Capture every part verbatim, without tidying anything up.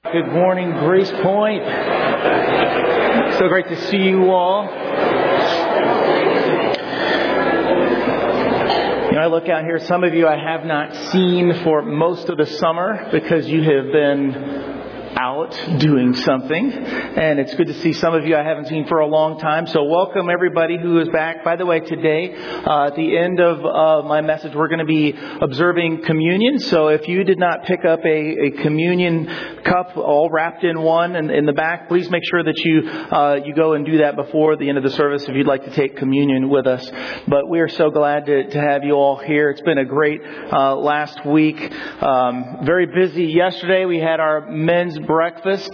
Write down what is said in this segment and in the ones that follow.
Good morning, Grace Point. So great to see you all. You know, I look out here, some of you I have not seen for most of the summer because you have been out doing something. And it's good to see some of you I haven't seen for a long time. So welcome everybody who is back. By the way, today, uh, at the end of uh, my message, we're going to be observing communion. So if you did not pick up a, a communion cup all wrapped in one and in the back, please make sure that you uh, you go and do that before the end of the service if you'd like to take communion with us. But we are so glad to, to have you all here. It's been a great uh, last week. Um, very busy yesterday. We had our men's breakfast,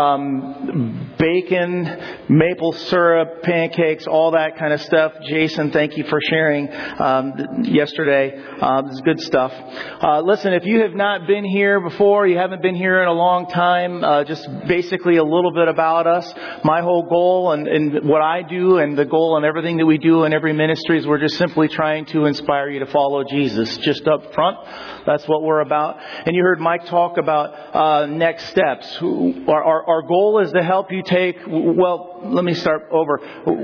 um, bacon, maple syrup, pancakes, all that kind of stuff. Jason, thank you for sharing um, yesterday. Um, this is good stuff. Uh, listen, if you have not been here before, you haven't been here in a long time, uh, just basically a little bit about us. My whole goal and, and what I do and the goal and everything that we do in every ministry is we're just simply trying to inspire you to follow Jesus. Just up front, that's what we're about. And you heard Mike talk about uh, next steps. Our, our, our goal is to help you take, well, let me start over.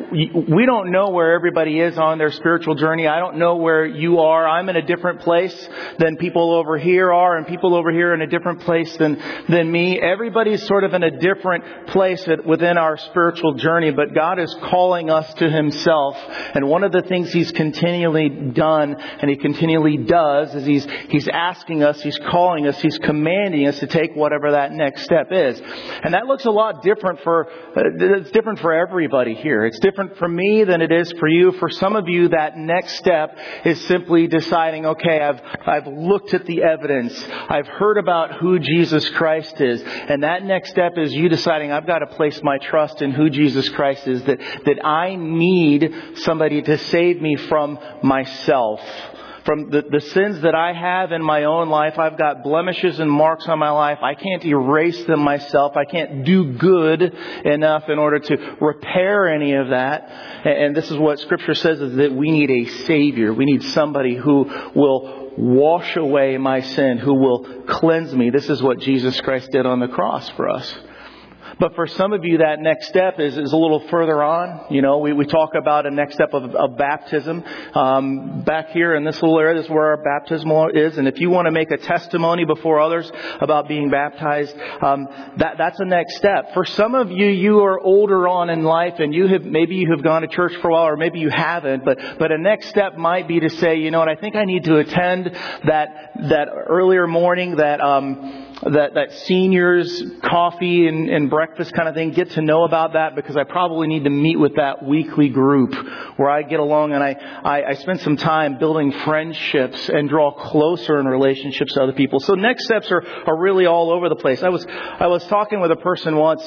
We don't know where everybody is on their spiritual journey. I don't know where you are. I'm in a different place than people over here are, and people over here in a different place than, than me. Everybody's sort of in a different place within our spiritual journey, but God is calling us to Himself. And one of the things He's continually done, and He continually does, is He's, He's asking us, He's calling us, He's commanding us to take whatever that next step is. And that looks a lot different for, uh, it's different for everybody here. It's different for me than it is for you. For some of you, that next step is simply deciding, okay, I've, I've looked at the evidence. I've heard about who Jesus Christ is. And that next step is you deciding, I've got to place my trust in who Jesus Christ is, that, that I need somebody to save me from myself. From the, the sins that I have in my own life. I've got blemishes and marks on my life. I can't erase them myself. I can't do good enough in order to repair any of that. And this is what Scripture says, is that we need a Savior. We need somebody who will wash away my sin, who will cleanse me. This is what Jesus Christ did on the cross for us. But for some of you, that next step is, is a little further on. You know, we, we talk about a next step of, of baptism. Um, back here in this little area, this is where our baptismal is. And if you want to make a testimony before others about being baptized, um, that, that's a next step. For some of you, you are older on in life and you have, maybe you have gone to church for a while or maybe you haven't. But, but a next step might be to say, you know what, I think I need to attend that, that earlier morning, that, um, that, that seniors coffee and, and breakfast kind of thing, get to know about that, because I probably need to meet with that weekly group where I get along and I, I, I spend some time building friendships and draw closer in relationships to other people. So next steps are, are really all over the place. I was, I was talking with a person once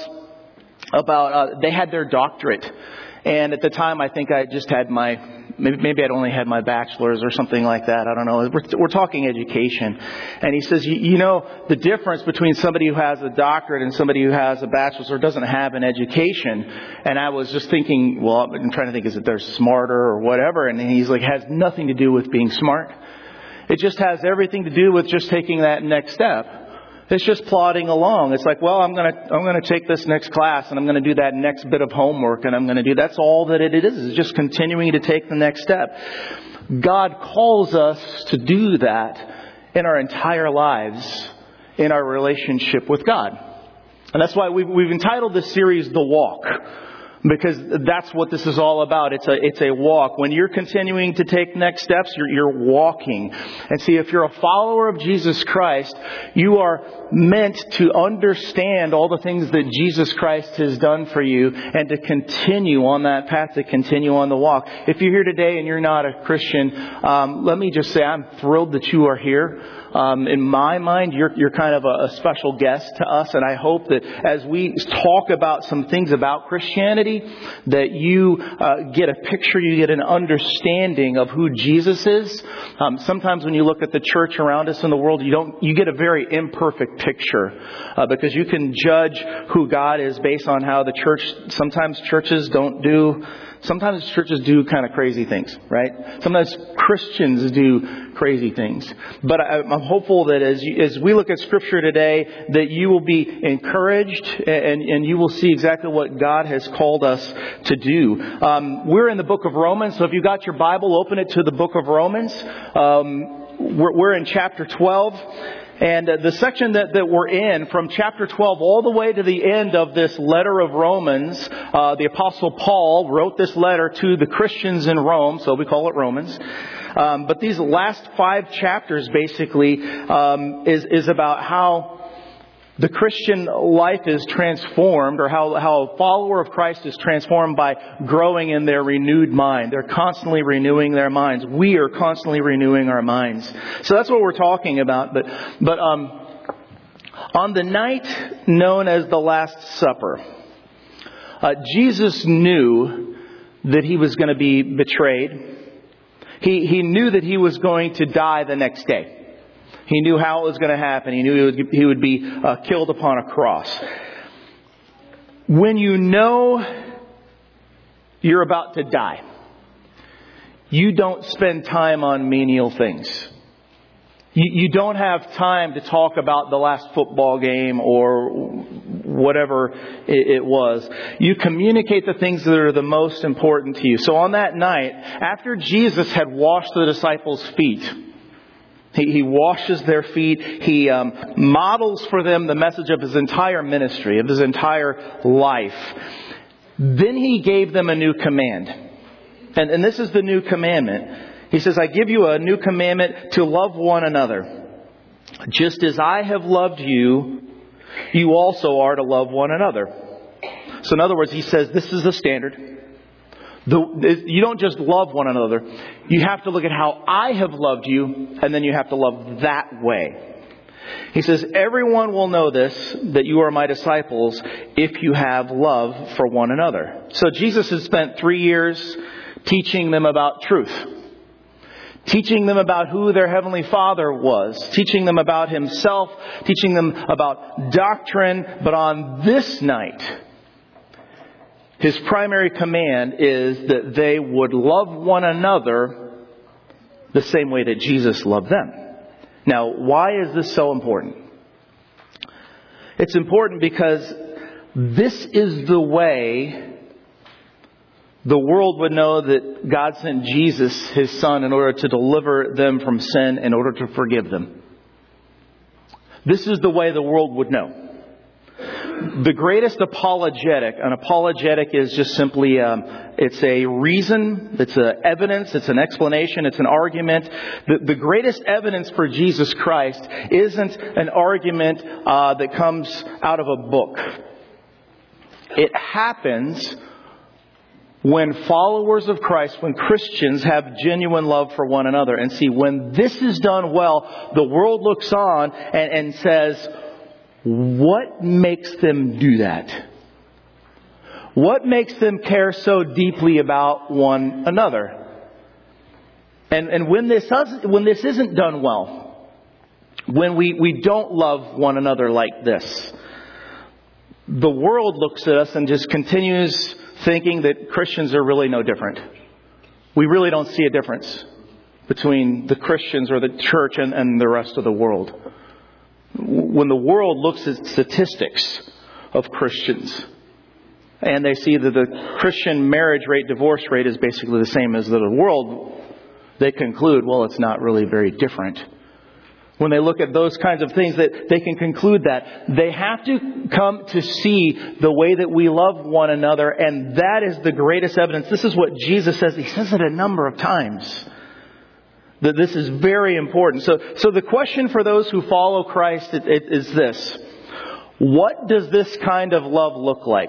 about, uh, they had their doctorate. And at the time, I think I just had my, maybe, maybe I'd only had my bachelor's or something like that. I don't know. We're, we're talking education. And he says, you, you know, the difference between somebody who has a doctorate and somebody who has a bachelor's or doesn't have an education. And I was just thinking, well, I'm trying to think, is it they're smarter or whatever? And he's like, has nothing to do with being smart. It just has everything to do with just taking that next step. It's just plodding along. It's like, well, I'm going to I'm going to take this next class and I'm going to do that next bit of homework and I'm going to do. That's all that it is. It's just continuing to take the next step. God calls us to do that in our entire lives, in our relationship with God. And that's why we've, we've entitled this series, The Walk. Because that's what this is all about. It's a it's a walk. When you're continuing to take next steps, you're you're walking. And see, if you're a follower of Jesus Christ, you are meant to understand all the things that Jesus Christ has done for you and to continue on that path, to continue on the walk. If you're here today and you're not a Christian, um, let me just say I'm thrilled that you are here. Um, in my mind, you're, you're kind of a, a special guest to us. And I hope that as we talk about some things about Christianity, Christianity, that you uh, get a picture, you get an understanding of who Jesus is. Um, sometimes when you look at the church around us in the world, you don't, you get a very imperfect picture uh, because you can judge who God is based on how the church, sometimes churches don't do Sometimes churches do kind of crazy things, right? Sometimes Christians do crazy things. But I, I'm hopeful that as you, as we look at Scripture today, that you will be encouraged and, and you will see exactly what God has called us to do. Um, we're in the book of Romans, so if you got your Bible, open it to the book of Romans. Um, we're, we're in chapter twelve. And the section that, that we're in, from chapter twelve all the way to the end of this letter of Romans, uh, the Apostle Paul wrote this letter to the Christians in Rome, so we call it Romans. Um, but these last five chapters basically um, is, is about how the Christian life is transformed, or how, how a follower of Christ is transformed by growing in their renewed mind. They're constantly renewing their minds. We are constantly renewing our minds. So that's what we're talking about. But, but um, on the night known as the Last Supper, uh, Jesus knew that He was going to be betrayed. He, he knew that He was going to die the next day. He knew how it was going to happen. He knew he would, he would be uh, killed upon a cross. When you know you're about to die, you don't spend time on menial things. You, you don't have time to talk about the last football game or whatever it, it was. You communicate the things that are the most important to you. So on that night, after Jesus had washed the disciples' feet, He, he washes their feet. He um, models for them the message of His entire ministry, of His entire life. Then He gave them a new command. And, and this is the new commandment. He says, I give you a new commandment to love one another. Just as I have loved you, you also are to love one another. So in other words, He says, this is the standard. The, you don't just love one another. You have to look at how I have loved you, and then you have to love that way. He says, everyone will know this, that you are my disciples, if you have love for one another. So Jesus has spent three years teaching them about truth. Teaching them about who their Heavenly Father was. Teaching them about Himself. Teaching them about doctrine. But on this night, His primary command is that they would love one another the same way that Jesus loved them. Now, why is this so important? It's important because this is the way the world would know that God sent Jesus, His Son, in order to deliver them from sin, in order to forgive them. This is the way the world would know. The greatest apologetic, an apologetic is just simply, um, it's a reason, it's an evidence, it's an explanation, it's an argument. The, the greatest evidence for Jesus Christ isn't an argument uh, that comes out of a book. It happens when followers of Christ, when Christians have genuine love for one another. And see, when this is done well, the world looks on and, and says, what makes them do that? What makes them care so deeply about one another? And, and when this doesn't, when this isn't done well, when we, we don't love one another like this, the world looks at us and just continues thinking that Christians are really no different. We really don't see a difference between the Christians or the church and, and the rest of the world. When the world looks at statistics of Christians and they see that the Christian marriage rate, divorce rate is basically the same as the world, they conclude, well, it's not really very different. When they look at those kinds of things, that they can conclude that they have to come to see the way that we love one another, and that is the greatest evidence. This is what Jesus says. He says it a number of times. That this is very important. So, so the question for those who follow Christ it, it is this. What does this kind of love look like?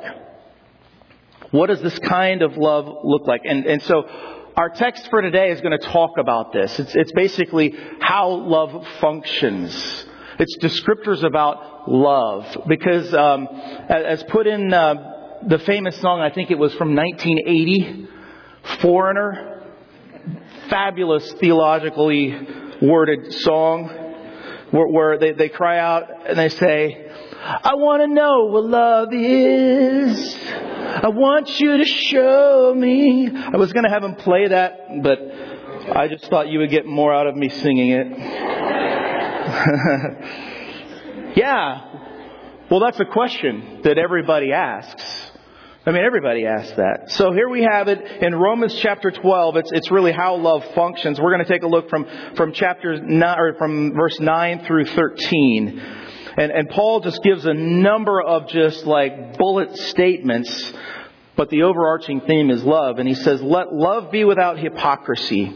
What does this kind of love look like? And, and so our text for today is going to talk about this. It's, it's basically how love functions. It's descriptors about love. Because um, as put in uh, the famous song, I think it was from nineteen eighty, Foreigner. Fabulous theologically worded song where, where they, they cry out and they say, I want to know what love is. I want you to show me. I was going to have him play that, but I just thought you would get more out of me singing it. Yeah. Well, that's a question that everybody asks. I mean, everybody asks that. So here we have it in Romans chapter twelve. It's it's really how love functions. We're going to take a look from from chapters nine, or from verse nine through thirteen, and and Paul just gives a number of just like bullet statements, but the overarching theme is love. And he says, "Let love be without hypocrisy.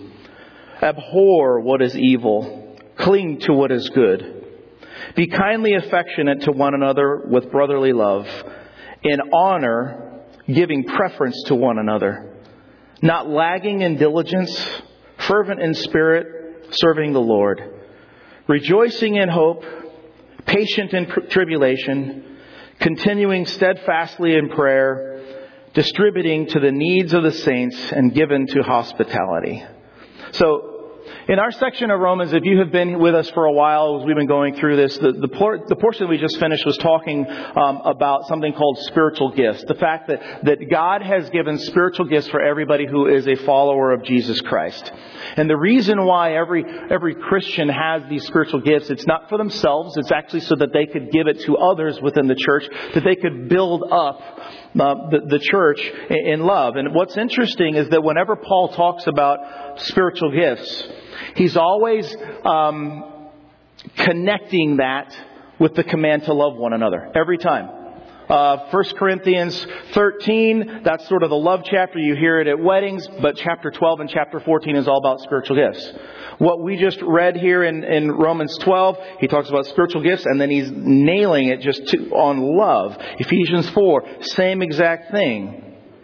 Abhor what is evil. Cling to what is good. Be kindly affectionate to one another with brotherly love. In honor, giving preference to one another, not lagging in diligence, fervent in spirit, serving the Lord, rejoicing in hope, patient in tribulation, continuing steadfastly in prayer, distributing to the needs of the saints, and given to hospitality." So, in our section of Romans, if you have been with us for a while as we've been going through this, the, the, por- the portion we just finished was talking um, about something called spiritual gifts. The fact that, that God has given spiritual gifts for everybody who is a follower of Jesus Christ. And the reason why every every Christian has these spiritual gifts, it's not for themselves. It's actually so that they could give it to others within the church, that they could build up uh, the, the church in, in love. And what's interesting is that whenever Paul talks about spiritual gifts, he's always um, connecting that with the command to love one another. Every time. Uh, First Corinthians thirteen, that's sort of the love chapter. You hear it at weddings. But chapter twelve and chapter fourteen is all about spiritual gifts. What we just read here in, in Romans twelve, he talks about spiritual gifts. And then he's nailing it just to, on love. Ephesians four, same exact thing.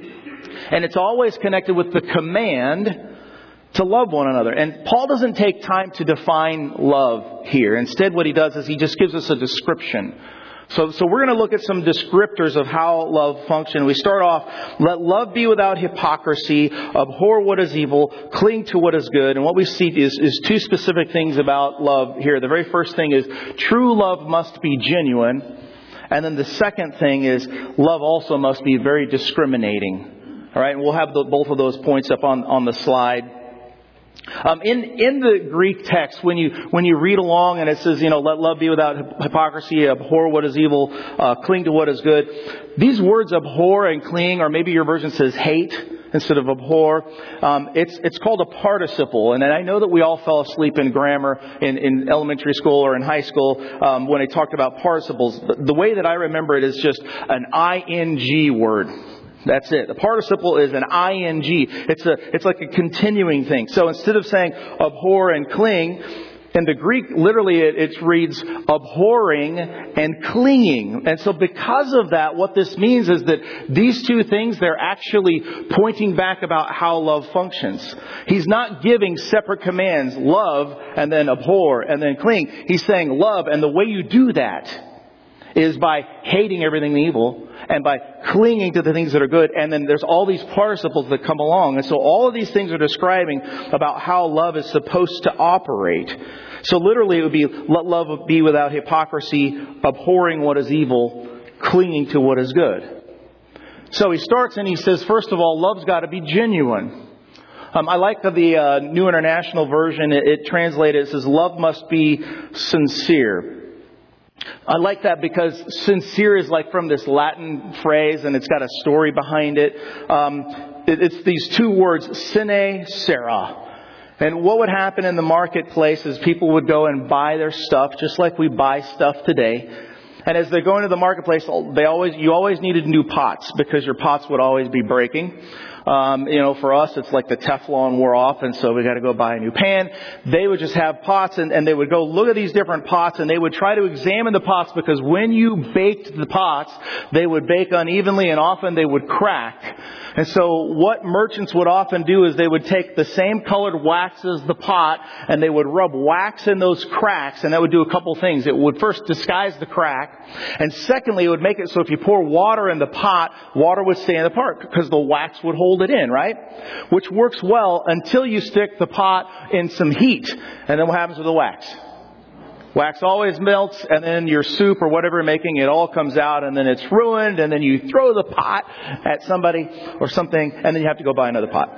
And it's always connected with the command to love one another. And Paul doesn't take time to define love here. Instead, what he does is he just gives us a description. So, so we're going to look at some descriptors of how love functions. We start off, let love be without hypocrisy, abhor what is evil, cling to what is good. And what we see is, is two specific things about love here. The very first thing is true love must be genuine. And then the second thing is love also must be very discriminating. All right, and we'll have the, both of those points up on, on the slide. Um, in in the Greek text, when you when you read along and it says, you know, let love be without hypocrisy, abhor what is evil, uh, cling to what is good. These words abhor and cling, or maybe your version says hate instead of abhor. Um, it's it's called a participle, and I know that we all fell asleep in grammar in, in elementary school or in high school um, when they talked about participles. The, the way that I remember it is just an ing word. That's it. The participle is an ing. It's a, it's like a continuing thing. So instead of saying abhor and cling, in the Greek, literally it, it reads abhorring and clinging. And so because of that, what this means is that these two things, they're actually pointing back about how love functions. He's not giving separate commands, love and then abhor and then cling. He's saying love, and the way you do that is by hating everything evil and by clinging to the things that are good. And then there's all these participles that come along. And so all of these things are describing about how love is supposed to operate. So literally it would be, let love be without hypocrisy, abhorring what is evil, clinging to what is good. So he starts and he says, first of all, love's got to be genuine. Um, I like the, the uh, New International Version. It, it translated, it says, love must be sincere. I like that because sincere is like from this Latin phrase, and it's got a story behind it. Um, it it's these two words, sine cera. And what would happen in the marketplace is people would go and buy their stuff, just like we buy stuff today. And as they go into the marketplace, they always you always needed new pots because your pots would always be breaking. Um, you know, for us, it's like the Teflon wore off, and so we got to go buy a new pan. They would just have pots, and, and they would go look at these different pots, and they would try to examine the pots, because when you baked the pots, they would bake unevenly, and often they would crack. And so what merchants would often do is they would take the same colored wax as the pot, and they would rub wax in those cracks, and that would do a couple things. It would first disguise the crack, and secondly, it would make it so if you pour water in the pot, water would stay in the pot, because the wax would hold it in, right? Which works well until you stick the pot in some heat. And then what happens with the wax? Wax always melts, and then your soup or whatever you're making, it all comes out, and then it's ruined, and then you throw the pot at somebody or something, and then you have to go buy another pot.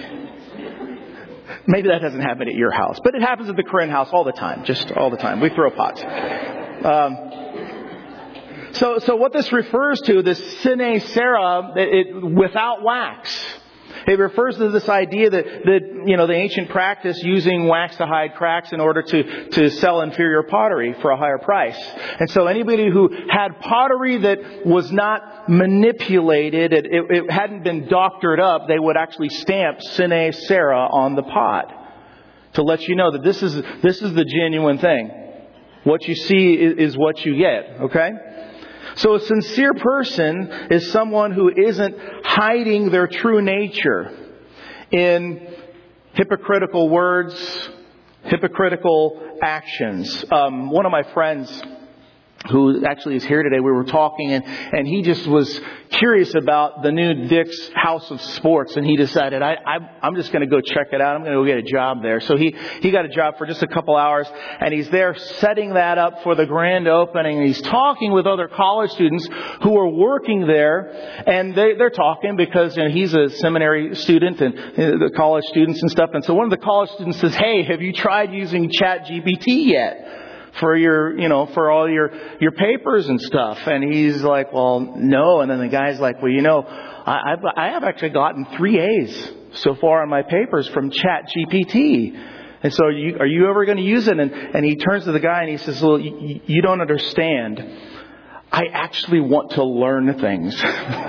Maybe that doesn't happen at your house, but it happens at the Corinne house all the time, just all the time. We throw pots. Um, so, so what this refers to, this sine cera, it, it, without wax. It refers to this idea that, that, you know, the ancient practice using wax to hide cracks in order to, to sell inferior pottery for a higher price. And so anybody who had pottery that was not manipulated, it, it, it hadn't been doctored up, they would actually stamp sine cera on the pot to let you know that this is, this is the genuine thing. What you see is, is what you get, okay? So a sincere person is someone who isn't hiding their true nature in hypocritical words, hypocritical actions. Um, one of my friends who actually is here today, we were talking, and, and he just was curious about the new Dick's House of Sports, and he decided, I, I, I'm just going to go check it out. I'm going to go get a job there. So he, he got a job for just a couple hours, and he's there setting that up for the grand opening, and he's talking with other college students who are working there, and they, they're talking because, you know, he's a seminary student, and you know, the college students and stuff, and so one of the college students says, hey, have you tried using Chat G P T yet? For your, you know, for all your, your papers and stuff. And he's like, well, no. And then the guy's like, well, you know, I, I've, I have actually gotten three A's so far on my papers from Chat G P T. And so are you, are you ever going to use it? And, and he turns to the guy and he says, well, you, you don't understand. I actually want to learn things.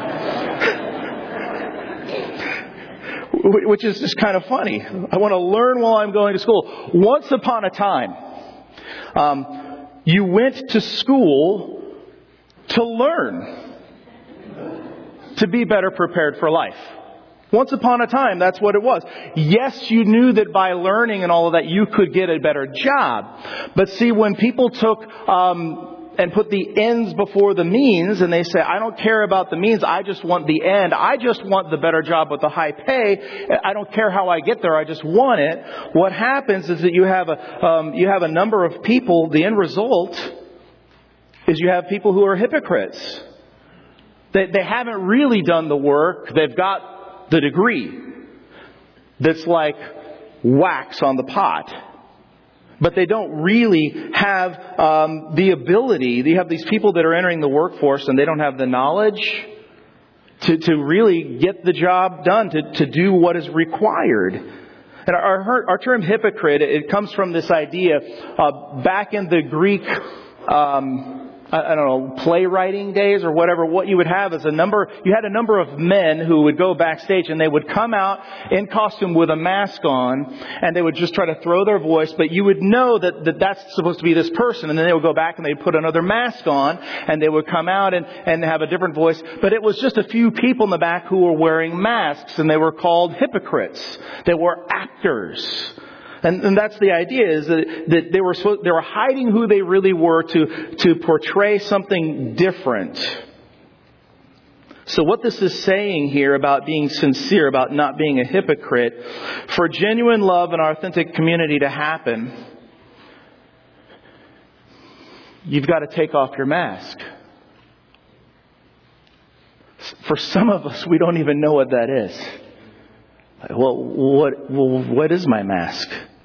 Which is just kind of funny. I want to learn while I'm going to school. Once upon a time, Um, you went to school to learn, to be better prepared for life. Once upon a time, that's what it was. Yes, you knew that by learning and all of that, you could get a better job. But see, when people took um, and put the ends before the means, and they say, I don't care about the means, I just want the end. I just want the better job with the high pay. I don't care how I get there, I just want it. What happens is that you have a um, you have a number of people, the end result is you have people who are hypocrites. They, they haven't really done the work. They've got the degree that's like wax on the pot. But they don't really have um, the ability. You have these people that are entering the workforce and they don't have the knowledge to, to really get the job done, to, to do what is required. And our, our term hypocrite, it comes from this idea uh, back in the Greek um I don't know, playwriting days or whatever, what you would have is a number, you had a number of men who would go backstage and they would come out in costume with a mask on and they would just try to throw their voice, but you would know that, that that's supposed to be this person, and then they would go back and they'd put another mask on and they would come out and, and have a different voice. But it was just a few people in the back who were wearing masks, and they were called hypocrites. They were actors. And, and that's the idea, is that, that they were supposed, they were hiding who they really were to, to portray something different. So what this is saying here about being sincere, about not being a hypocrite, for genuine love and authentic community to happen, you've got to take off your mask. For some of us, we don't even know what that is. Well, what, well, what is my mask?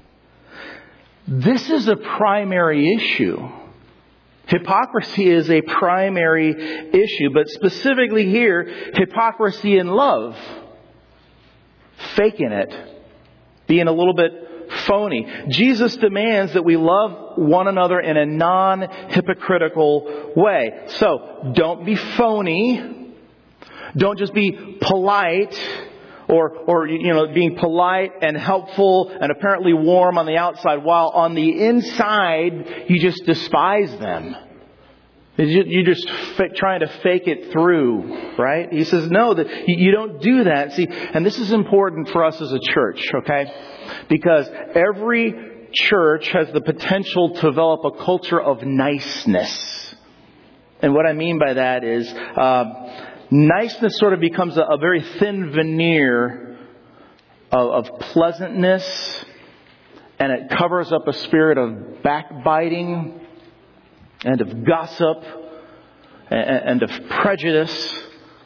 This is a primary issue. Hypocrisy is a primary issue, but specifically here, hypocrisy in love. Faking it. Being a little bit phony. Jesus demands that we love one another in a non-hypocritical way. So, don't be phony. Don't just be polite Or, or, you know, being polite and helpful and apparently warm on the outside, while on the inside, you just despise them. You're just f- trying to fake it through, right? He says, no, that you don't do that. See, and this is important for us as a church, okay? Because every church has the potential to develop a culture of niceness. And what I mean by that is, uh, niceness sort of becomes a, a very thin veneer of, of pleasantness, and it covers up a spirit of backbiting and of gossip and, and of prejudice.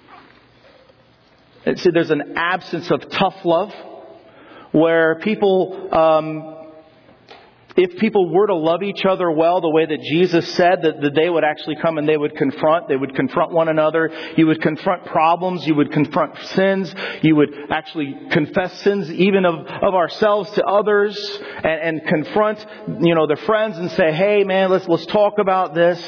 And see, there's an absence of tough love where people, um, if people were to love each other well, the way that Jesus said, that, that they would actually come and they would confront, they would confront one another. You would confront problems. You would confront sins. You would actually confess sins even of, of ourselves to others, and, and confront, you know, their friends and say, hey man, let's, let's talk about this.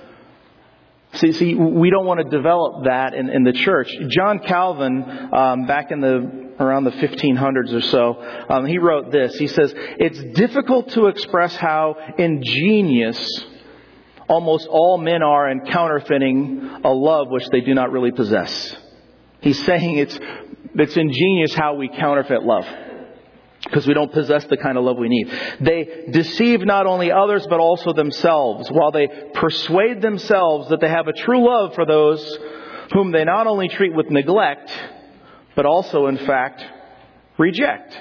See, see, we don't want to develop that in, in the church. John Calvin, um, back in the around the fifteen hundreds or so, um, he wrote this. He says, it's difficult to express how ingenious almost all men are in counterfeiting a love which they do not really possess. He's saying it's it's ingenious how we counterfeit love, because we don't possess the kind of love we need. They deceive not only others, but also themselves, while they persuade themselves that they have a true love for those whom they not only treat with neglect, but also, in fact, reject.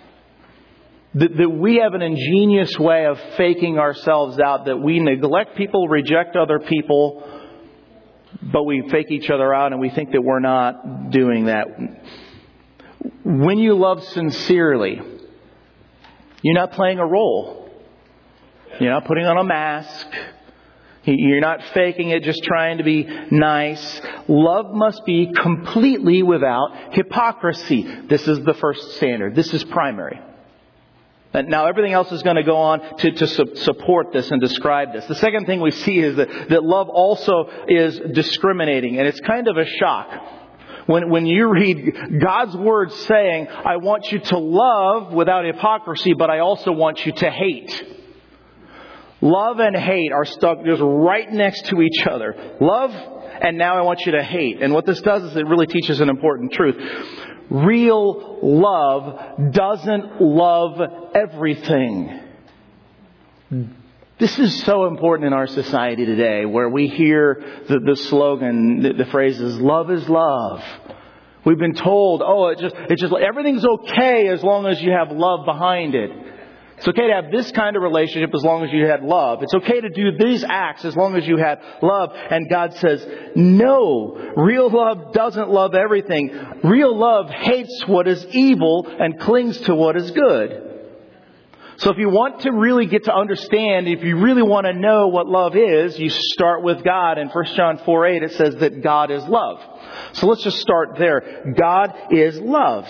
That, that we have an ingenious way of faking ourselves out, that we neglect people, reject other people, but we fake each other out and we think that we're not doing that. When you love sincerely, you're not playing a role. You're not putting on a mask. You're not faking it, just trying to be nice. Love must be completely without hypocrisy. This is the first standard. This is primary. And now everything else is going to go on to, to su- support this and describe this. The second thing we see is that, that love also is discriminating. And it's kind of a shock. When, when you read God's word saying, I want you to love without hypocrisy, but I also want you to hate. Love and hate are stuck just right next to each other. Love, and now I want you to hate. And what this does is it really teaches an important truth. Real love doesn't love everything. This is so important in our society today, where we hear the, the slogan, the, the phrase is, love is love. We've been told, oh, it just, it just, everything's okay as long as you have love behind it. It's okay to have this kind of relationship as long as you had love. It's okay to do these acts as long as you had love. And God says, no, real love doesn't love everything. Real love hates what is evil and clings to what is good. So if you want to really get to understand, if you really want to know what love is, you start with God. In First John four eight, it says that God is love. So let's just start there. God is love.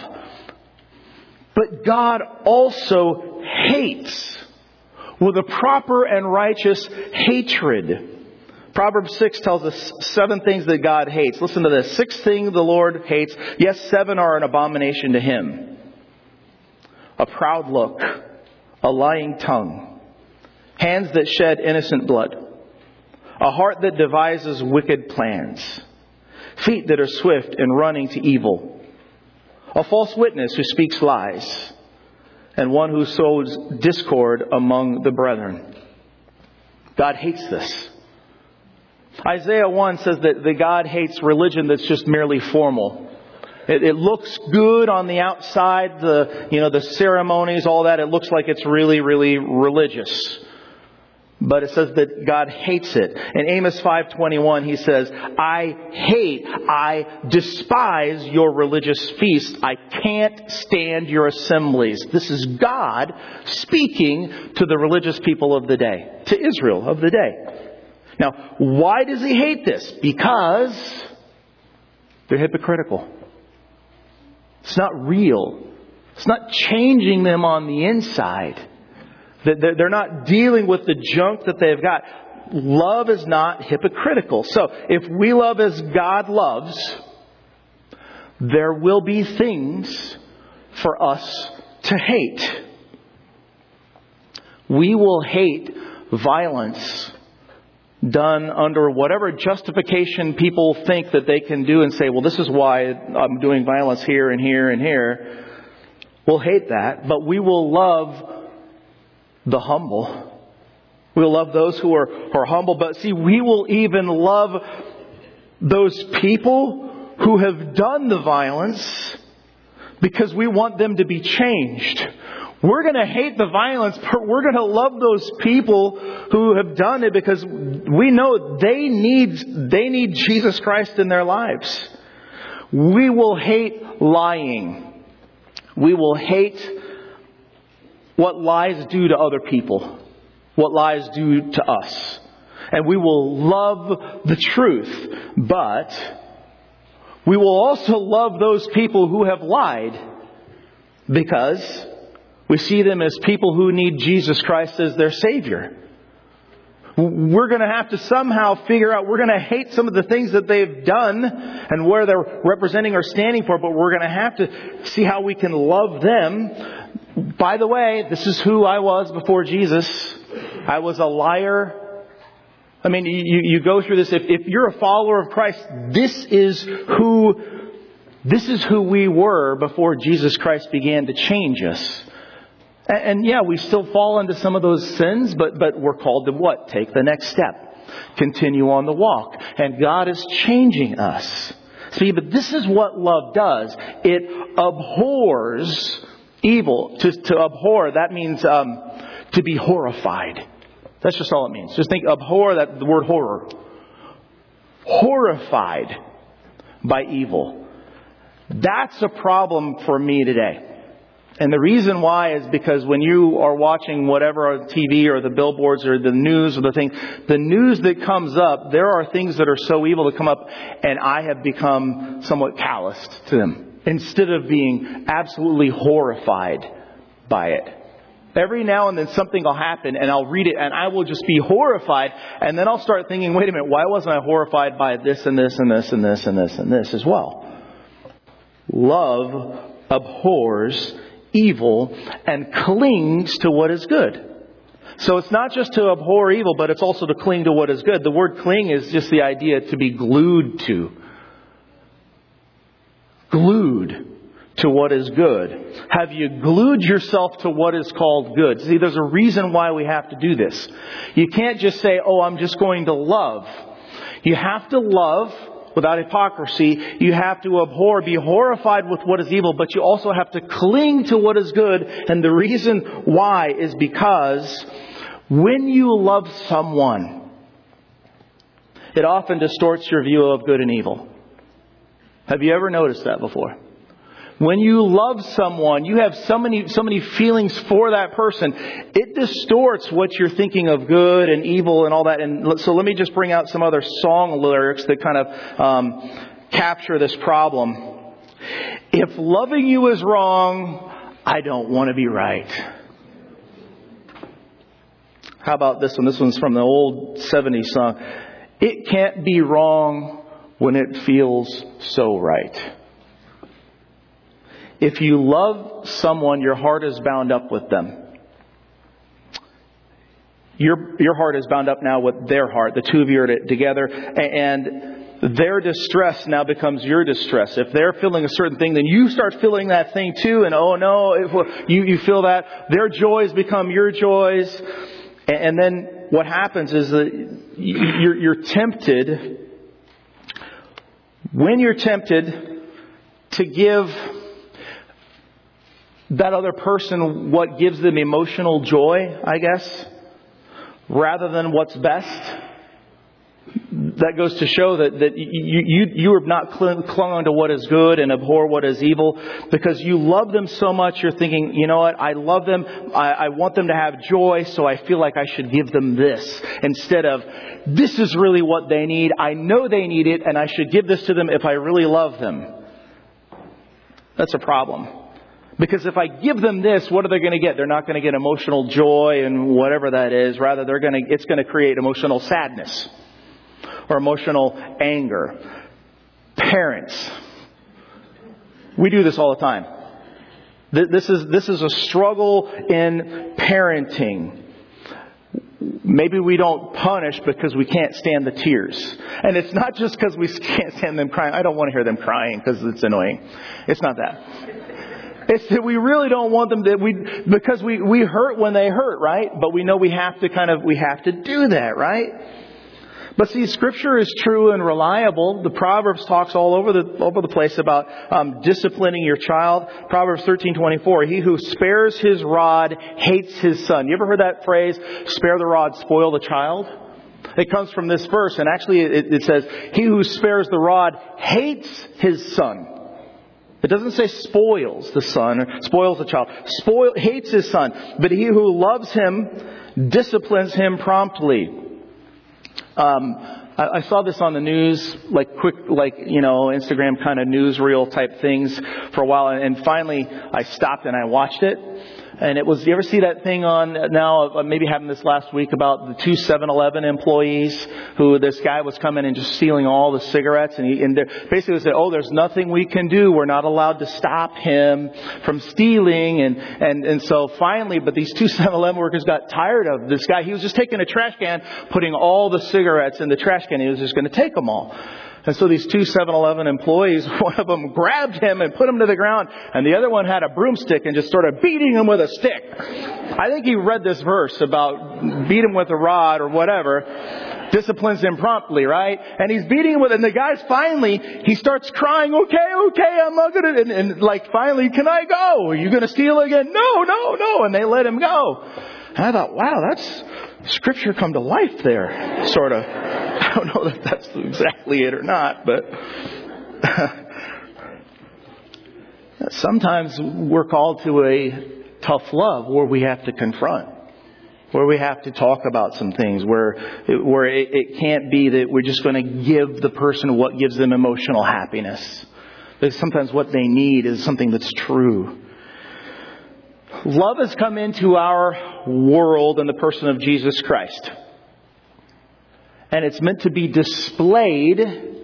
But God also hates with a proper and righteous hatred. Proverbs six tells us seven things that God hates. Listen to this. Six things the Lord hates. Yes, seven are an abomination to Him. A proud look, a lying tongue, hands that shed innocent blood, a heart that devises wicked plans, feet that are swift in running to evil, a false witness who speaks lies, and one who sows discord among the brethren. God hates this. Isaiah one says that, that God hates religion that's just merely formal. It, it looks good on the outside, the, you know, the ceremonies, all that. It looks like it's really, really religious. But it says that God hates it. In Amos five twenty-one, He says, I hate, I despise your religious feasts. I can't stand your assemblies. This is God speaking to the religious people of the day, to Israel of the day. Now, why does He hate this? Because they're hypocritical. It's not real. It's not changing them on the inside. They're not dealing with the junk that they've got. Love is not hypocritical. So if we love as God loves, there will be things for us to hate. We will hate violence done under whatever justification people think that they can do and say, well, this is why I'm doing violence here and here and here. We'll hate that, but we will love the humble. We'll love those who are, who are humble. But see, we will even love those people who have done the violence because we want them to be changed. We're going to hate the violence, but we're going to love those people who have done it because we know they need, they need Jesus Christ in their lives. We will hate lying. We will hate what lies do to other people, what lies do to us. And we will love the truth, but we will also love those people who have lied because we see them as people who need Jesus Christ as their Savior. We're going to have to somehow figure out, we're going to hate some of the things that they've done and where they're representing or standing for, but we're going to have to see how we can love them. By the way, this is who I was before Jesus. I was a liar. I mean, you, you go through this. If, if you're a follower of Christ, this is who, this is who we were before Jesus Christ began to change us. And, and yeah, we still fall into some of those sins, but, but we're called to what? Take the next step. Continue on the walk. And God is changing us. See, but this is what love does. It abhors evil. To, to abhor, that means um, to be horrified. That's just all it means. Just think, abhor, that the word horror. Horrified by evil. That's a problem for me today. And the reason why is because when you are watching whatever on T V or the billboards or the news or the thing, the news that comes up, there are things that are so evil that come up, and I have become somewhat calloused to them instead of being absolutely horrified by it. Every now and then something will happen and I'll read it and I will just be horrified, and then I'll start thinking, wait a minute, why wasn't I horrified by this and this and this and this and this and this as well? Love abhors evil and clings to what is good. So it's not just to abhor evil, but it's also to cling to what is good. The word cling is just the idea to be glued to. Glued to what is good. Have you glued yourself to what is called good? See, there's a reason why we have to do this. You can't just say, oh, I'm just going to love. You have to love without hypocrisy. You have to abhor, be horrified with what is evil, but you also have to cling to what is good. And the reason why is because when you love someone, it often distorts your view of good and evil. Have you ever noticed that before? When you love someone, you have so many, so many feelings for that person. It distorts what you're thinking of good and evil and all that. And so let me just bring out some other song lyrics that kind of um, capture this problem. If loving you is wrong, I don't want to be right. How about this one? This one's from the old seventies song. It can't be wrong when it feels so right. If you love someone, your heart is bound up with them. Your, your heart is bound up now with their heart. The two of you are together. And their distress now becomes your distress. If they're feeling a certain thing, then you start feeling that thing too. And oh no, if you, you feel that. Their joys become your joys. And then what happens is that you're, you're tempted. When you're tempted to give that other person what gives them emotional joy, I guess, rather than what's best. That goes to show that, that you, you, you are not clung, clung on to what is good and abhor what is evil, because you love them so much. You're thinking, you know what, I love them. I, I want them to have joy, so I feel like I should give them this instead of this is really what they need. I know they need it, and I should give this to them if I really love them. That's a problem. Because if I give them this, what are they going to get? They're not going to get emotional joy and whatever that is. Rather, they're going to, it's going to create emotional sadness or emotional anger. Parents, We do this all the time. This is, this is a struggle in parenting. Maybe we don't punish because we can't stand the tears. And it's not just because we can't stand them crying. I don't want to hear them crying because it's annoying. It's not that. It's that we really don't want them to, we, because we, we hurt when they hurt, right? But we know we have to kind of, we have to do that, right? But see, Scripture is true and reliable. The Proverbs talks all over the over the place about um, disciplining your child. Proverbs thirteen twenty-four. He who spares his rod hates his son. You ever heard that phrase? Spare the rod, spoil the child. It comes from this verse, and actually it, it says, "He who spares the rod hates his son." It doesn't say spoils the son or spoils the child. Spoil hates his son, but he who loves him disciplines him promptly. Um, I, I saw this on the news, like quick, like, you know, Instagram kind of newsreel type things for a while. And, and finally I stopped and I watched it. And it was, you ever see that thing on now, maybe happened this last week, about the two seven eleven employees who this guy was coming and just stealing all the cigarettes. And, he, and basically said, oh, there's nothing we can do. We're not allowed to stop him from stealing. And, and, and so finally, but these two seven eleven workers got tired of this guy. He was just taking a trash can, putting all the cigarettes in the trash can. He was just going to take them all. And so these two seven eleven employees, one of them grabbed him and put him to the ground, and the other one had a broomstick and just started beating him with a stick. I think he read this verse about beat him with a rod or whatever, disciplines him promptly, right? And he's beating him with it, and the guy's finally, he starts crying, okay, okay, I'm not going to, and, and like finally, can I go? Are you going to steal again? No, no, no. And they let him go. And I thought, wow, that's Scripture come to life there, sort of. I don't know if that's exactly it or not, but sometimes we're called to a tough love where we have to confront, where we have to talk about some things, where it, where it, it can't be that we're just going to give the person what gives them emotional happiness. Because sometimes what they need is something that's true. Love has come into our world in the person of Jesus Christ. And it's meant to be displayed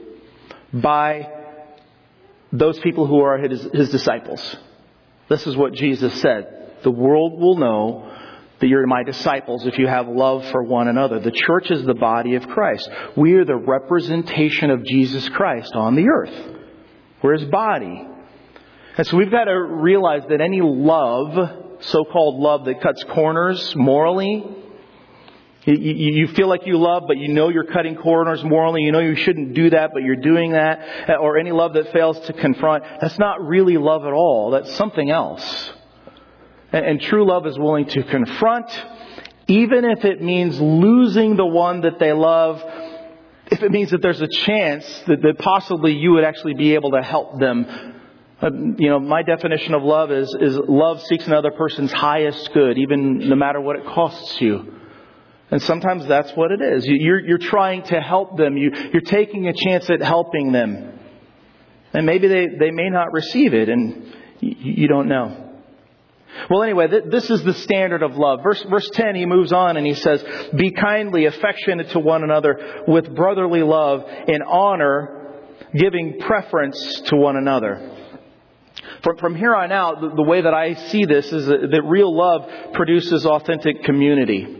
by those people who are his, his disciples. This is what Jesus said. The world will know that you're my disciples if you have love for one another. The church is the body of Christ. We are the representation of Jesus Christ on the earth. We're His body. And so we've got to realize that any love, so-called love that cuts corners morally, you, you, you feel like you love, but you know you're cutting corners morally. You know you shouldn't do that, but you're doing that. Or any love that fails to confront. That's not really love at all. That's something else. And, and true love is willing to confront, even if it means losing the one that they love. If it means that there's a chance that, that possibly you would actually be able to help them. Uh, you know, my definition of love is, is love seeks another person's highest good, even no matter what it costs you. And sometimes that's what it is. You're, you're trying to help them. You, you're taking a chance at helping them. And maybe they, they may not receive it, and you, you don't know. Well, anyway, th- this is the standard of love. Verse, verse ten, he moves on and he says, be kindly affectionate to one another with brotherly love, in honor, giving preference to one another. From, from here on out, the, the way that I see this is that, that real love produces authentic community.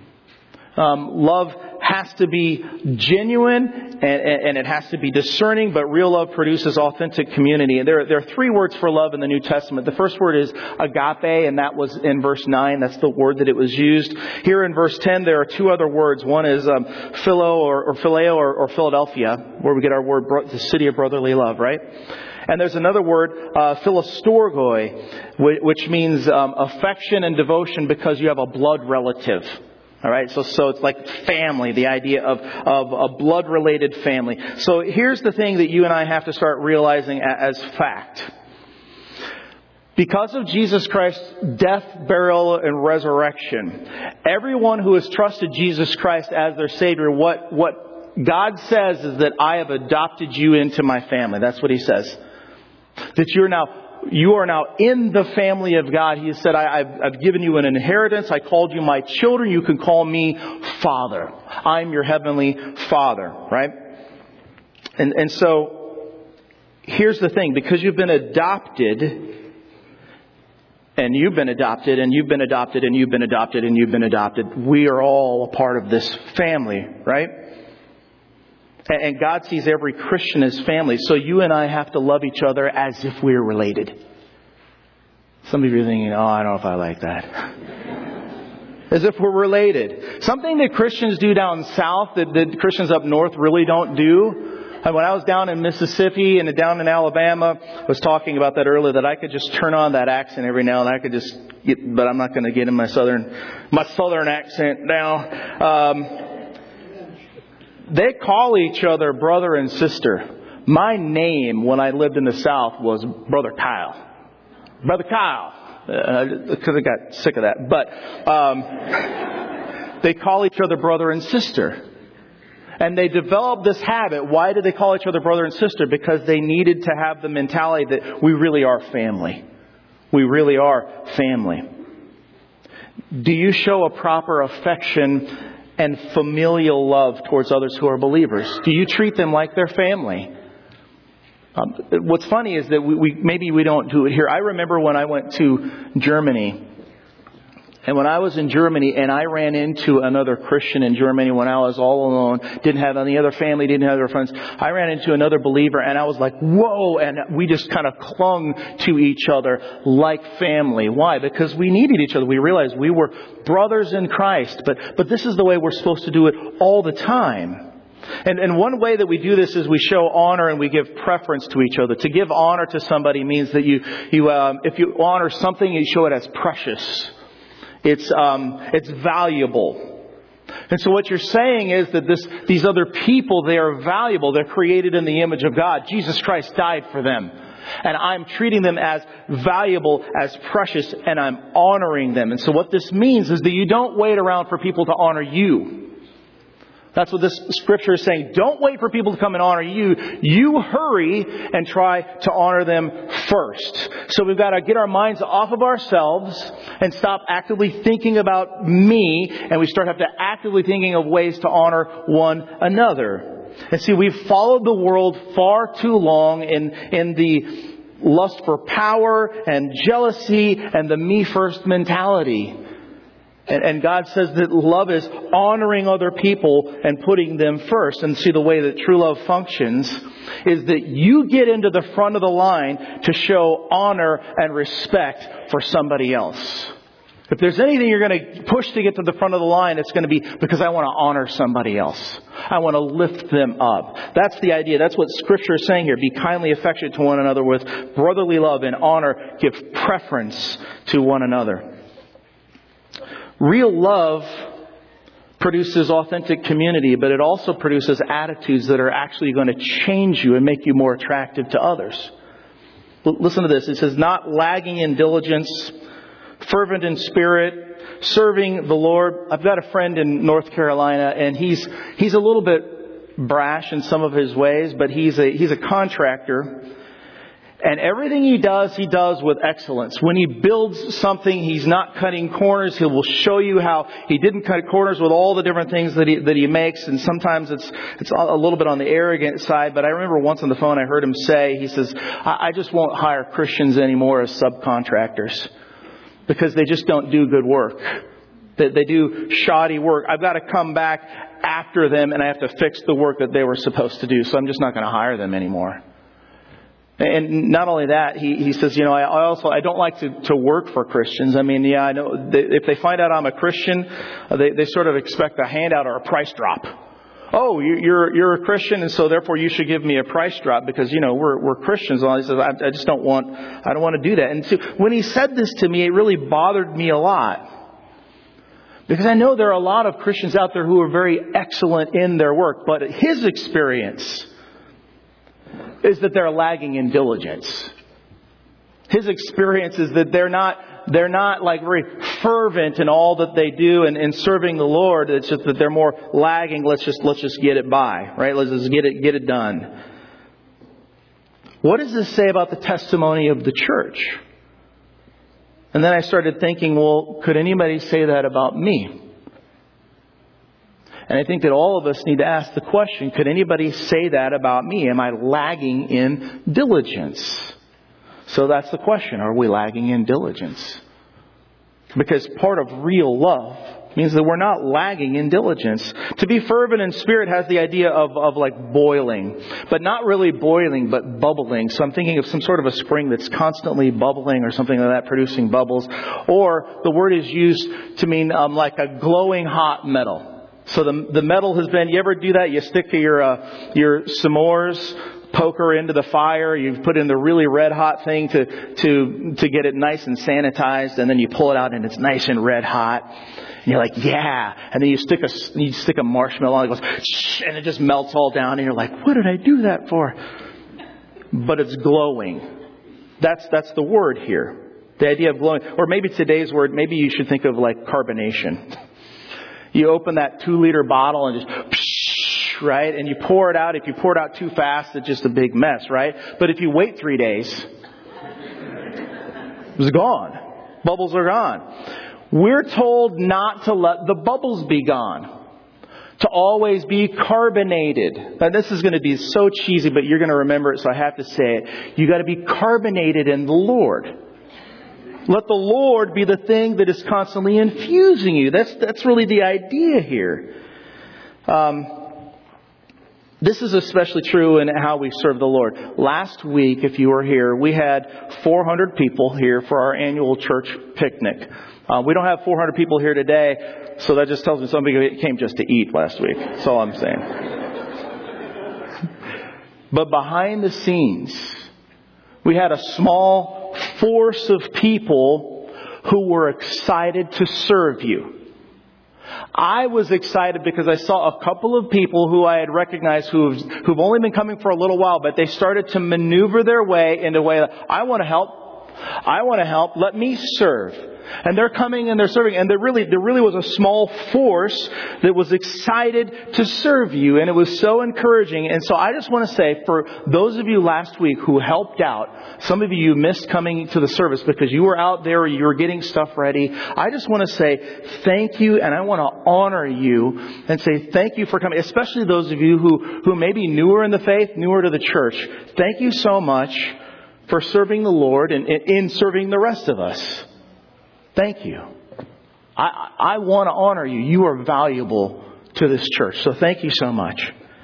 Um, love has to be genuine and, and, and it has to be discerning, but real love produces authentic community. And there, there are three words for love in the New Testament. The first word is agape, and that was in verse nine. That's the word that it was used. Here in verse ten, there are two other words. One is um, philo or, or phileo or, or Philadelphia, where we get our word, the city of brotherly love, right? And there's another word, uh, philostorgoi, which means um, affection and devotion because you have a blood relative. All right, so so it's like family, the idea of, of a blood-related family. So here's the thing that you and I have to start realizing as fact. Because of Jesus Christ's death, burial, and resurrection, everyone who has trusted Jesus Christ as their Savior, what, what God says is that I have adopted you into my family. That's what He says. That you're now, you are now in the family of God. He has said, I, I've, I've given you an inheritance. I called you my children. You can call me Father. I'm your heavenly Father, right? And, and so here's the thing. Because you've been adopted, and you've been adopted, and you've been adopted, and you've been adopted, and you've been adopted, we are all a part of this family, right? And God sees every Christian as family. So you and I have to love each other as if we're related. Some of you are thinking, oh, I don't know if I like that. As if we're related. Something that Christians do down south that, that Christians up north really don't do. And when I was down in Mississippi and down in Alabama, I was talking about that earlier, that I could just turn on that accent every now and then. I could just get, but I'm not going to get in my southern, my southern accent now. Um, they call each other brother and sister. My name when I lived in the South was Brother Kyle. Brother Kyle. Because I got sick of that. But um, they call each other brother and sister. And they developed this habit. Why did they call each other brother and sister? Because they needed to have the mentality that we really are family. We really are family. Do you show a proper affection and familial love towards others who are believers? Do you treat them like they're family? Um, what's funny is that we, we maybe we don't do it here. I remember when I went to Germany. And when I was in Germany and I ran into another Christian in Germany when I was all alone, didn't have any other family, didn't have other friends, I ran into another believer and I was like, whoa! And we just kind of clung to each other like family. Why? Because we needed each other. We realized we were brothers in Christ. But, but this is the way we're supposed to do it all the time. And, and one way that we do this is we show honor and we give preference to each other. To give honor to somebody means that you, you um, if you honor something, you show it as precious. It's um, it's valuable. And so what you're saying is that this these other people, they are valuable. They're created in the image of God. Jesus Christ died for them. And I'm treating them as valuable, as precious, and I'm honoring them. And so what this means is that you don't wait around for people to honor you. That's what this scripture is saying. Don't wait for people to come and honor you. You hurry and try to honor them first. So we've got to get our minds off of ourselves and stop actively thinking about me. And we start have to actively thinking of ways to honor one another. And see, we've followed the world far too long in, in the lust for power and jealousy and the me first mentality. And, and God says that love is honoring other people and putting them first. And see, the way that true love functions is that you get into the front of the line to show honor and respect for somebody else. If there's anything you're going to push to get to the front of the line, it's going to be because I want to honor somebody else. I want to lift them up. That's the idea. That's what Scripture is saying here. Be kindly affectionate to one another with brotherly love and honor. Give preference to one another. Real love produces authentic community, but it also produces attitudes that are actually going to change you and make you more attractive to others. Listen to this. It says, not lagging in diligence, fervent in spirit, serving the Lord. I've got a friend in North Carolina, and he's he's a little bit brash in some of his ways, but he's a he's a contractor. And everything he does, he does with excellence. When he builds something, he's not cutting corners. He will show you how he didn't cut corners with all the different things that he that he makes. And sometimes it's it's a little bit on the arrogant side. But I remember once on the phone I heard him say, he says, I, I just won't hire Christians anymore as subcontractors because they just don't do good work. They, they do shoddy work. I've got to come back after them and I have to fix the work that they were supposed to do. So I'm just not going to hire them anymore. And not only that, he, he says, you know, I also, I don't like to, to work for Christians. I mean, yeah, I know they, if they find out I'm a Christian, uh, they, they sort of expect a handout or a price drop. Oh, you, you're, you're a Christian and so therefore you should give me a price drop because, you know, we're, we're Christians. And he says, I, I just don't want, I don't want to do that. And so when he said this to me, it really bothered me a lot. Because I know there are a lot of Christians out there who are very excellent in their work, but his experience is that they're lagging in diligence. His experience is that they're not they're not like very fervent in all that they do and in serving the Lord. It's just that they're more lagging. Let's just let's just get it by, right? Let's just get it get it done. What does this say about the testimony of the church? And then I started thinking, well, could anybody say that about me? And I think that all of us need to ask the question, could anybody say that about me? Am I lagging in diligence? So that's the question. Are we lagging in diligence? Because part of real love means that we're not lagging in diligence. To be fervent in spirit has the idea of, of like boiling, but not really boiling, but bubbling. So I'm thinking of some sort of a spring that's constantly bubbling or something like that, producing bubbles. Or the word is used to mean um, like a glowing hot metal. So the the metal has been, you ever do that? You stick your uh, your s'mores poker into the fire, you put in the really red hot thing to to to get it nice and sanitized, and then you pull it out and it's nice and red hot. And you're like, yeah. And then you stick a you stick a marshmallow on, it goes, shh, and it just melts all down, and you're like, what did I do that for? But it's glowing. That's that's the word here. The idea of glowing. Or maybe today's word, maybe you should think of like carbonation. You open that two liter bottle and just psh, right? And you pour it out. If you pour it out too fast, it's just a big mess, right? But if you wait three days, it's gone. Bubbles are gone. We're told not to let the bubbles be gone. To always be carbonated. Now this is going to be so cheesy, but you're going to remember it, so I have to say it. You got to be carbonated in the Lord. Let the Lord be the thing that is constantly infusing you. That's that's really the idea here. Um, this is especially true in how we serve the Lord. Last week, if you were here, we had four hundred people here for our annual church picnic. Uh, we don't have four hundred people here today, so that just tells me somebody came just to eat last week. That's all I'm saying. But behind the scenes, we had a small force of people who were excited to serve you. I was excited because I saw a couple of people who I had recognized who've, who've only been coming for a little while, but they started to maneuver their way into a way that I want to help. I want to help. Let me serve. And they're coming and they're serving. And there really, there really was a small force that was excited to serve you. And it was so encouraging. And so I just want to say, for those of you last week who helped out, some of you missed coming to the service because you were out there or you were getting stuff ready. I just want to say thank you. And I want to honor you and say thank you for coming. Especially those of you who, who may be newer in the faith, newer to the church. Thank you so much for serving the Lord and in serving the rest of us. Thank you. I, I want to honor you. You are valuable to this church. So thank you so much.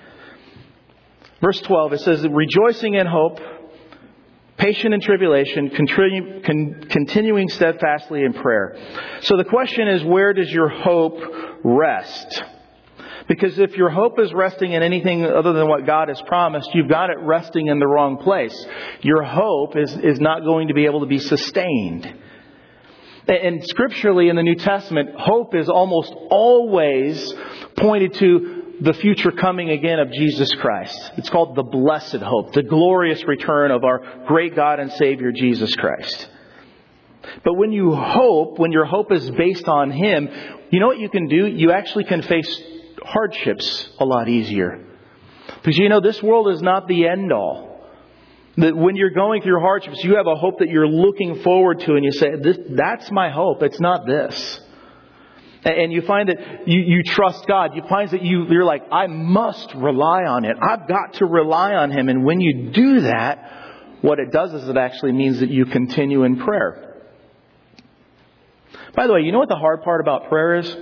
Verse twelve, it says, rejoicing in hope, patient in tribulation, continu- con- continuing steadfastly in prayer. So the question is, where does your hope rest? Because if your hope is resting in anything other than what God has promised, you've got it resting in the wrong place. Your hope is, is not going to be able to be sustained. And scripturally in the New Testament, hope is almost always pointed to the future coming again of Jesus Christ. It's called the blessed hope, the glorious return of our great God and Savior, Jesus Christ. But when you hope, when your hope is based on Him, you know what you can do? You actually can face hardships a lot easier. Because you know, this world is not the end all. That when you're going through hardships, you have a hope that you're looking forward to, and you say, "This, that's my hope. It's not this." And you find that you, you trust God. You find that you, you're like, I must rely on it. I've got to rely on Him. And when you do that, what it does is it actually means that you continue in prayer. By the way, you know what the hard part about prayer is?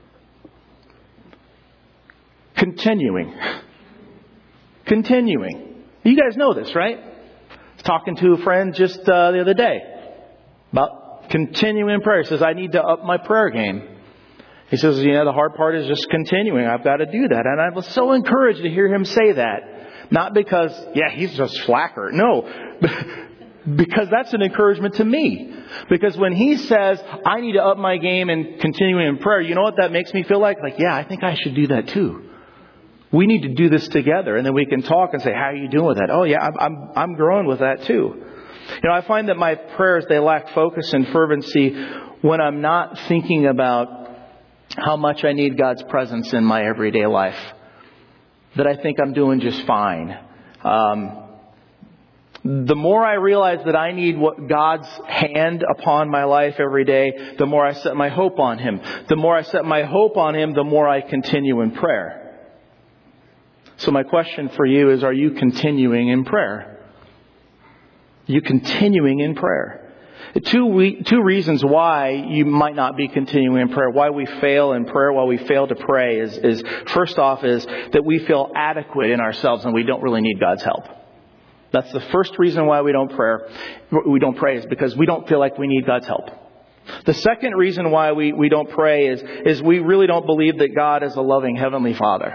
Continuing. Continuing. You guys know this, right? Talking to a friend just uh, the other day about continuing in prayer. He says, I need to up my prayer game. He says, you know, the hard part is just continuing. I've got to do that. And I was so encouraged to hear him say that. Not because, yeah, he's just slacker. No, because that's an encouragement to me. Because when he says, I need to up my game and continuing in prayer, you know what that makes me feel like? Like, yeah, I think I should do that too. We need to do this together, and then we can talk and say, how are you doing with that? Oh, yeah, I'm, I'm, I'm growing with that too. You know, I find that my prayers, they lack focus and fervency when I'm not thinking about how much I need God's presence in my everyday life. That I think I'm doing just fine. Um, The more I realize that I need what God's hand upon my life every day, the more I set my hope on Him. The more I set my hope on Him, the more I continue in prayer. So my question for you is, are you continuing in prayer? Are you continuing in prayer? Two, we, two reasons why you might not be continuing in prayer, why we fail in prayer, why we fail to pray is, is first off is that we feel adequate in ourselves and we don't really need God's help. That's the first reason why we don't pray. We don't pray is because we don't feel like we need God's help. The second reason why we, we don't pray is, is we really don't believe that God is a loving Heavenly Father.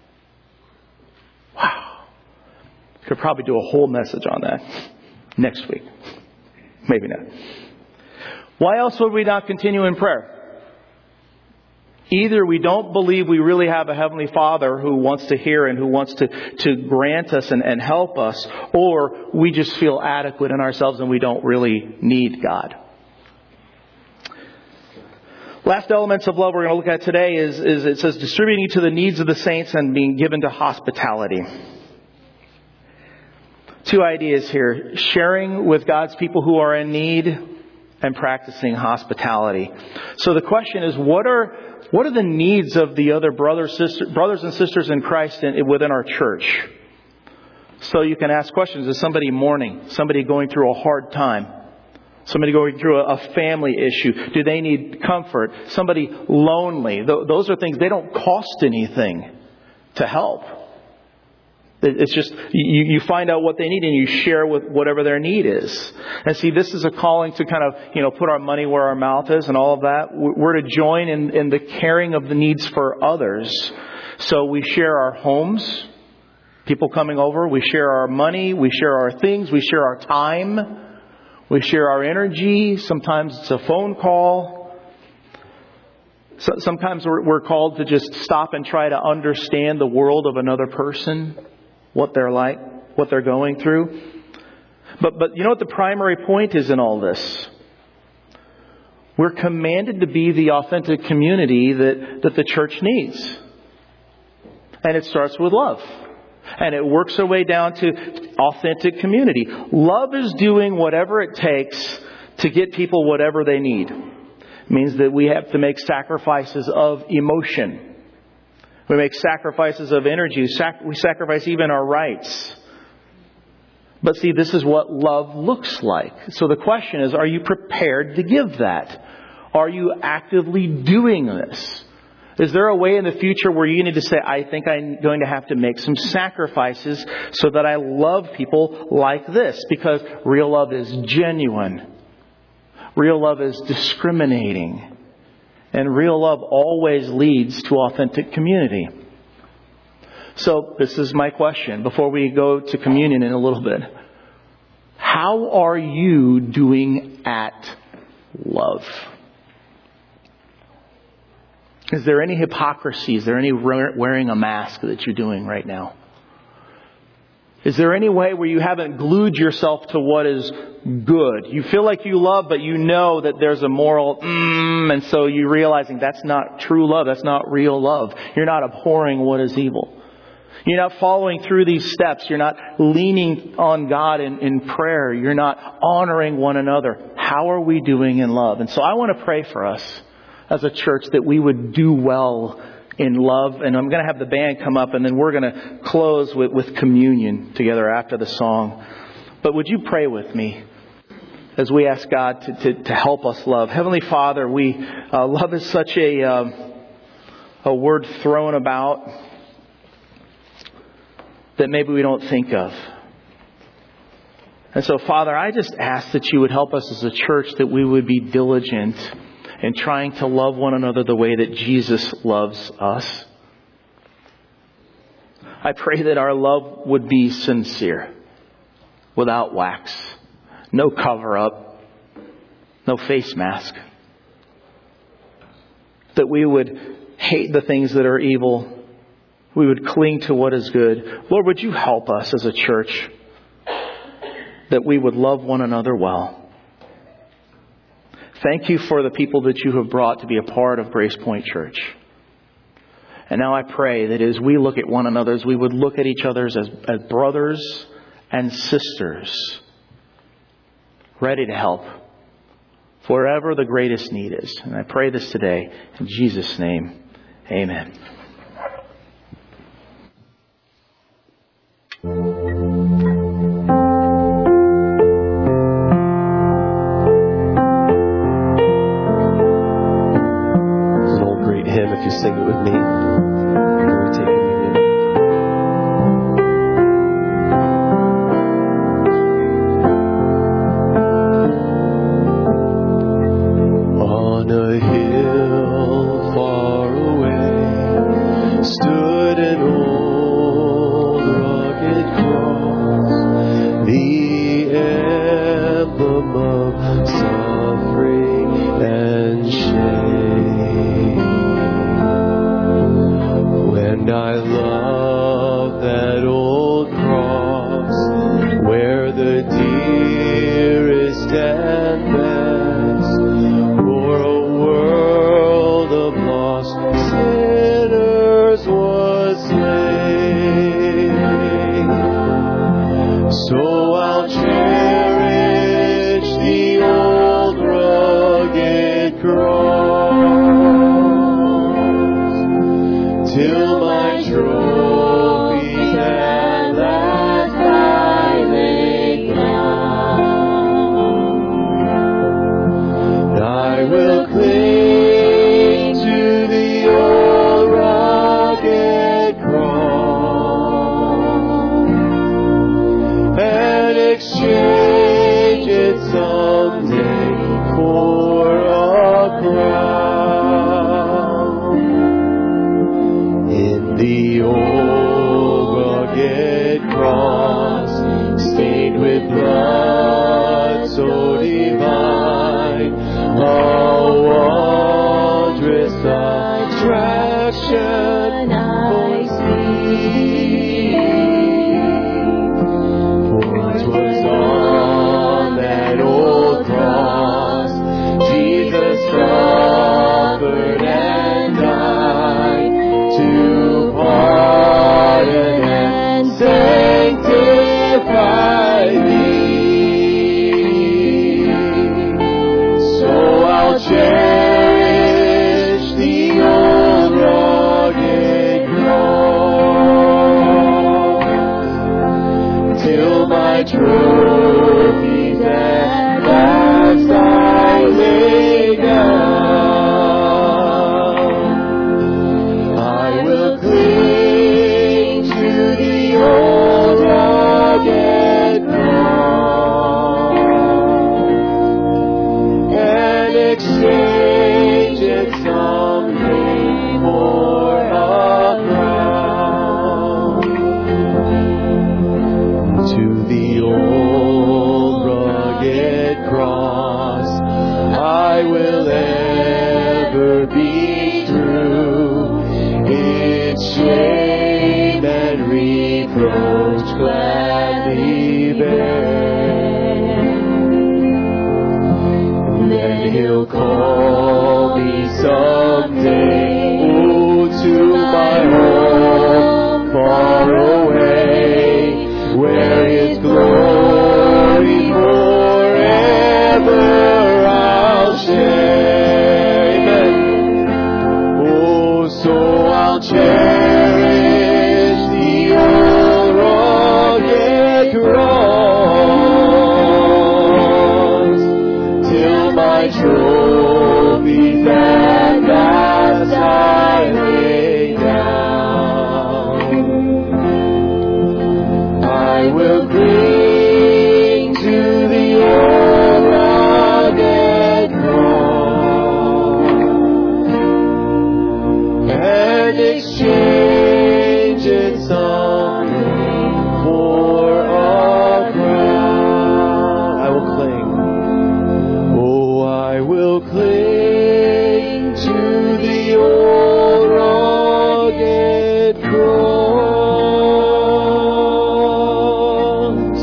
Wow. Could probably do a whole message on that next week. Maybe not. Why else would we not continue in prayer? Either we don't believe we really have a Heavenly Father who wants to hear and who wants to, to grant us and, and help us, or we just feel adequate in ourselves and we don't really need God. Last elements of love we're going to look at today is, is it says distributing to the needs of the saints and being given to hospitality. Two ideas here. Sharing with God's people who are in need and practicing hospitality. So the question is, what are what are the needs of the other brothers, sister, brothers and sisters in Christ in, within our church? So you can ask questions. Is somebody mourning? Somebody going through a hard time? Somebody going through a, a family issue? Do they need comfort? Somebody lonely? Th- those are things, they don't cost anything to help. It's just, you, you find out what they need and you share with whatever their need is. And see, this is a calling to kind of, you know, put our money where our mouth is and all of that. We're to join in, in the caring of the needs for others. So we share our homes, people coming over. We share our money. We share our things. We share our time. We share our energy. Sometimes it's a phone call. So, sometimes we're, we're called to just stop and try to understand the world of another person. What they're like, what they're going through. But but you know what the primary point is in all this? We're commanded to be the authentic community that, that the church needs. And it starts with love. And it works our way down to authentic community. Love is doing whatever it takes to get people whatever they need. It means that we have to make sacrifices of emotion. We make sacrifices of energy. We sacrifice even our rights. But see, this is what love looks like. So the question is, are you prepared to give that? Are you actively doing this? Is there a way in the future where you need to say, I think I'm going to have to make some sacrifices so that I love people like this? Because real love is genuine. Real love is discriminating. And real love always leads to authentic community. So this is my question before we go to communion in a little bit. How are you doing at love? Is there any hypocrisy? Is there any wearing a mask that you're doing right now? Is there any way where you haven't glued yourself to what is good? You feel like you love, but you know that there's a moral mm, and so you're realizing that's not true love. That's not real love. You're not abhorring what is evil. You're not following through these steps. You're not leaning on God in, in prayer. You're not honoring one another. How are we doing in love? And so I want to pray for us as a church that we would do well in love. And I'm going to have the band come up and then we're going to close with, with communion together after the song. But would you pray with me as we ask God to, to, to help us love? Heavenly Father, we uh, love is such a, uh, a word thrown about that maybe we don't think of. And so, Father, I just ask that you would help us as a church, that we would be diligent and trying to love one another the way that Jesus loves us. I pray that our love would be sincere, without wax, no cover up, no face mask. That we would hate the things that are evil. We would cling to what is good. Lord, would you help us as a church that we would love one another well. Thank you for the people that you have brought to be a part of Grace Point Church. And now I pray that as we look at one another, as we would look at each other as, as brothers and sisters ready to help wherever the greatest need is. And I pray this today in Jesus' name. Amen. It's an old great hymn if you sing it with me. We take communion. On a hill far away stood an old rugged cross, the emblem of suffering and shame. And I love that old cross where the dearest and best for a world of lost sinners was slain. So I'll cherish the old rugged cross till my trophies at last I lay down. I will cling to the old rugged cross and exchange it someday for a crown. In the old rugged cross, stained with blood so divine, a wondrous attraction I see. For 'twas on that old cross Jesus suffered and died to pardon and sanctify me. So I'll cherish the old rugged cross till my trophies at last I lay down. I will cling to the old rugged cross and exchange it someday for a crown. To the old rugged cross I will ever be true, its shame and reproach gladly bear. Then he'll call me someday, oh, to my home far away, where his glory forever I'll share. Amen. Oh, so I'll cherish the old rugged cross till my trophies at last I lay down. I will cling to the old rugged cross and exchange it someday for a crown. I will cling. Oh, I will cling to the old rugged cross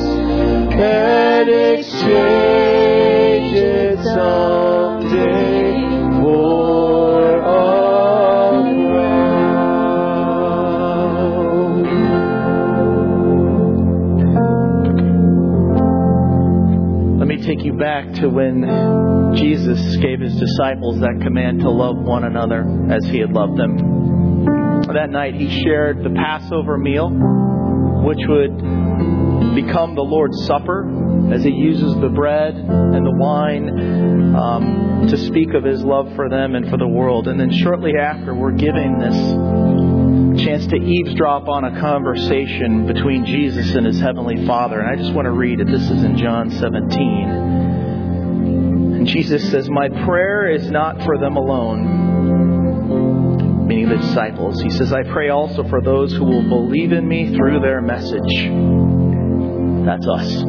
take you back to when Jesus gave His disciples that command to love one another as He had loved them. That night He shared the Passover meal, which would become the Lord's Supper, as He uses the bread and the wine um, to speak of His love for them and for the world. And then shortly after, we're given this chance to eavesdrop on a conversation between Jesus and His Heavenly Father. And I just want to read it. This is in John seventeen. And Jesus says, "My prayer is not for them alone," meaning the disciples. He says, "I pray also for those who will believe in me through their message." That's us.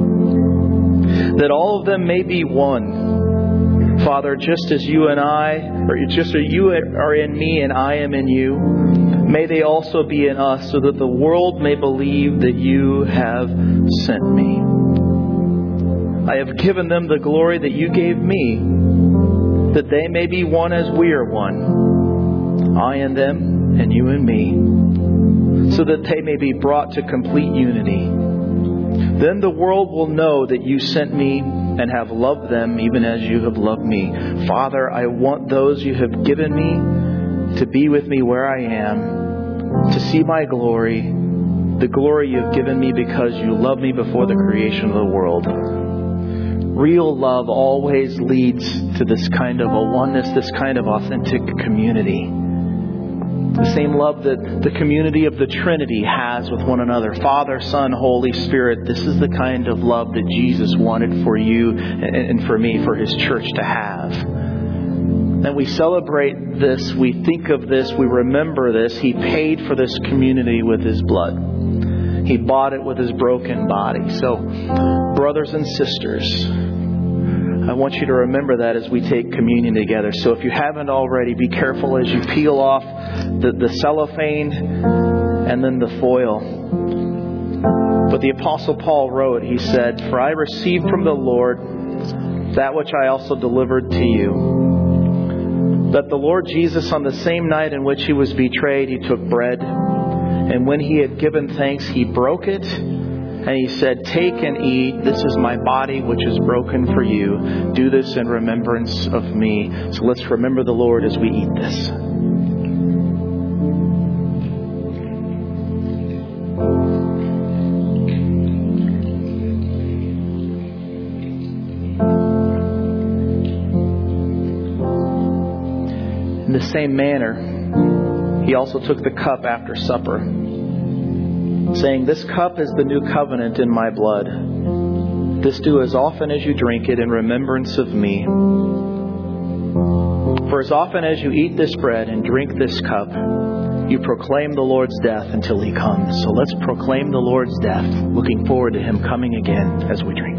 "That all of them may be one. Father, just as you and I, or just as you are in me and I am in you, may they also be in us, so that the world may believe that you have sent me. I have given them the glory that you gave me, that they may be one as we are one. I and them, and you and me, so that they may be brought to complete unity. Then the world will know that you sent me and have loved them even as you have loved me. Father, I want those you have given me to be with me where I am, to see my glory, the glory you have given me because you loved me before the creation of the world." Real love always leads to this kind of a oneness, this kind of authentic community. The same love that the community of the Trinity has with one another. Father, Son, Holy Spirit. This is the kind of love that Jesus wanted for you and for me, for His church to have. And we celebrate this, we think of this, we remember this. He paid for this community with His blood. He bought it with His broken body. So, brothers and sisters, I want you to remember that as we take communion together. So if you haven't already, be careful as you peel off the, the cellophane and then the foil. But the Apostle Paul wrote, he said, "For I received from the Lord that which I also delivered to you, that the Lord Jesus, on the same night in which He was betrayed, He took bread. And when He had given thanks, He broke it. And He said, 'Take and eat. This is my body, which is broken for you. Do this in remembrance of me.'" So let's remember the Lord as we eat this. In the same manner, He also took the cup after supper, saying, "This cup is the new covenant in my blood. This do as often as you drink it in remembrance of me. For as often as you eat this bread and drink this cup, you proclaim the Lord's death until He comes." So let's proclaim the Lord's death, looking forward to Him coming again as we drink.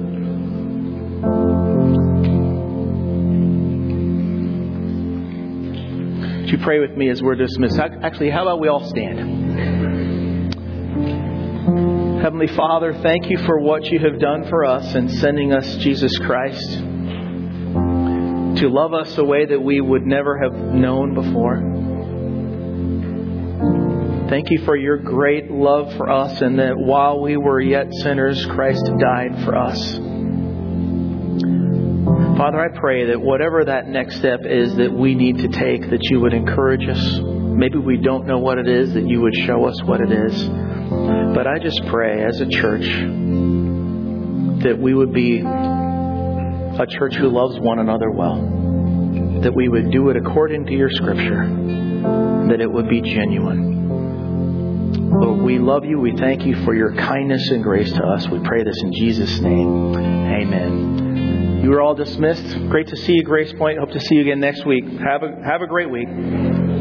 Would you pray with me as we're dismissed? Actually, how about we all stand? Heavenly Father, thank you for what you have done for us in sending us Jesus Christ to love us a way that we would never have known before. Thank you for your great love for us, and that while we were yet sinners, Christ died for us. Father, I pray that whatever that next step is that we need to take, that you would encourage us. Maybe we don't know what it is, that you would show us what it is. But I just pray as a church that we would be a church who loves one another well. That we would do it according to your Scripture. That it would be genuine. Lord, we love you. We thank you for your kindness and grace to us. We pray this in Jesus' name. Amen. You are all dismissed. Great to see you, Grace Point. Hope to see you again next week. Have a, have a great week.